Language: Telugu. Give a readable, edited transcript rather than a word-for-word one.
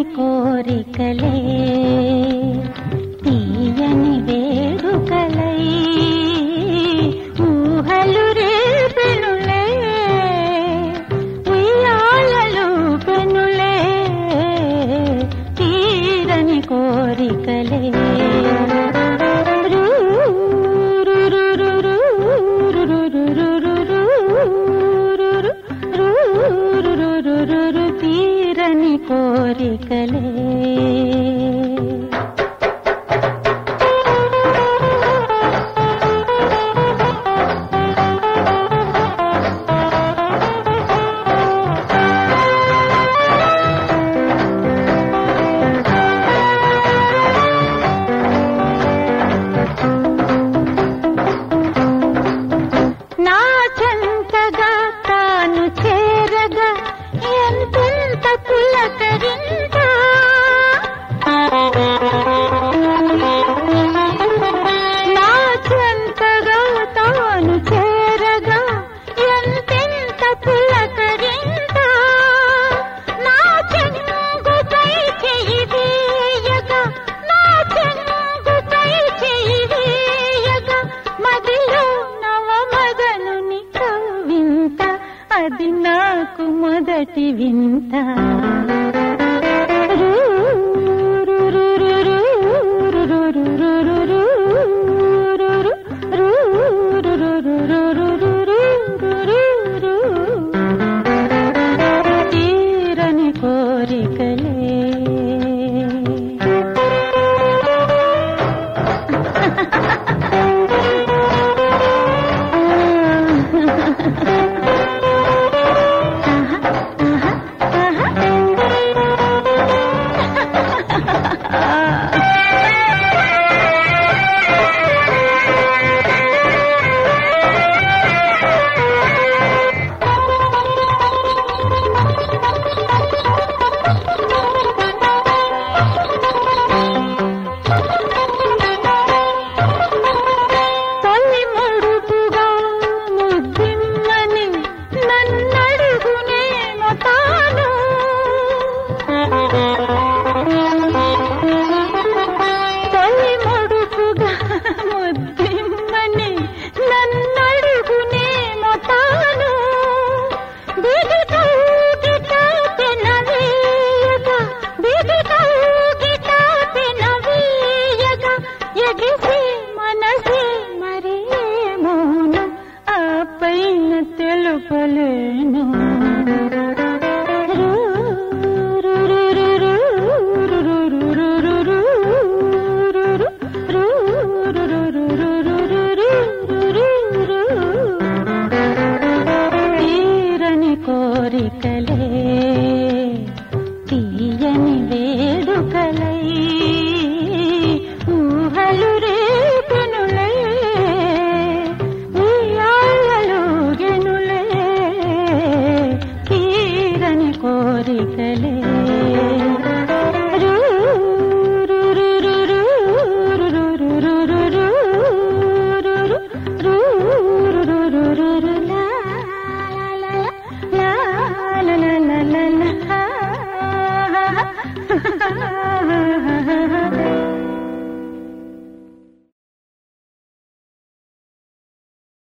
కోరికలే తీయని వేడుకలై ఊహలు రేపెనులే ఉయ్యాలలు పెనులే తీరని కోరికలే తీరని కోరికలే నా చెంతగా తాను చేరగా ఎంతెంత పులకరింత నా చెంతగా తాను చేరగా ఎంతెంత పులకరింత నా చెంగుపై చెయ్యి వేయగా నా చెంగుపై చెయ్యి వేయగా మదిలో నవమదనుని కవ్వింత అది నాకు మొదటి వింత తీరని కోరికలే తెలుపలేను తీరని కోరికలే తీయని వేడుకలై